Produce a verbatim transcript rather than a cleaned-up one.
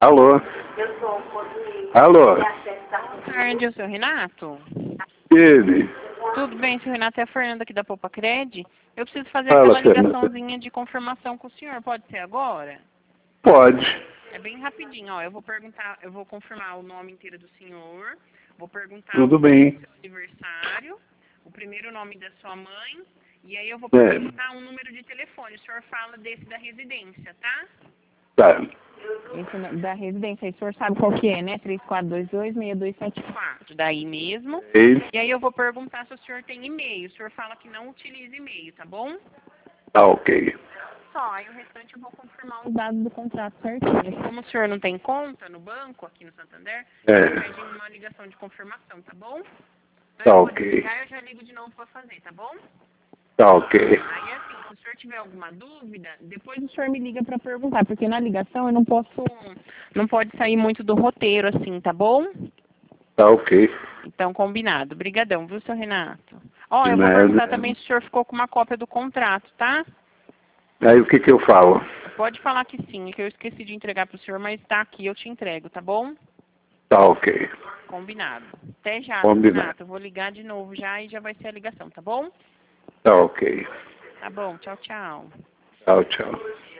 Alô? Alô? Boa tarde, eu sou o Renato. Ele? Tudo bem, senhor Renato? É a Fernanda aqui da Poupa Cred. Eu preciso fazer Fala, aquela Fernanda. ligaçãozinha de confirmação com o senhor. Pode ser agora? Pode. É bem rapidinho, ó. Eu vou perguntar, eu vou confirmar o nome inteiro do senhor, vou perguntar Tudo o dia bem. do seu aniversário, o primeiro nome da sua mãe, e aí eu vou É. perguntar um número de telefone. O senhor fala desse da residência, tá? Tá. Esse da residência, aí o senhor sabe qual que é, né? três quatro dois dois, seis dois sete quatro. Daí mesmo. Ei. E aí eu vou perguntar se o senhor tem e-mail. O senhor fala que não utiliza e-mail, tá bom? Tá ok. Só, aí o restante eu vou confirmar os dados do contrato certinho. Como o senhor não tem conta no banco, aqui no Santander, É. ele pede uma ligação de confirmação, tá bom? Então Tá eu vou ok. desligar e eu já ligo de novo pra fazer, tá bom? Tá ok. Aí assim, se o senhor tiver alguma dúvida, depois o senhor me liga pra perguntar, porque na ligação eu não posso, não pode sair muito do roteiro assim, tá bom? Tá ok. Então, combinado. Obrigadão, viu, seu Renato? Ó, De eu vou nada. perguntar também se o senhor ficou com uma cópia do contrato, tá? Aí o que que eu falo? Pode falar que sim, é que eu esqueci de entregar pro senhor, mas tá aqui, eu te entrego, tá bom? Tá ok. Combinado. Até já, seu Combinado. Renato. Eu vou ligar de novo já e já vai ser a ligação, tá bom? Tá ok. Tá bom, tchau, tchau. Tchau, tchau.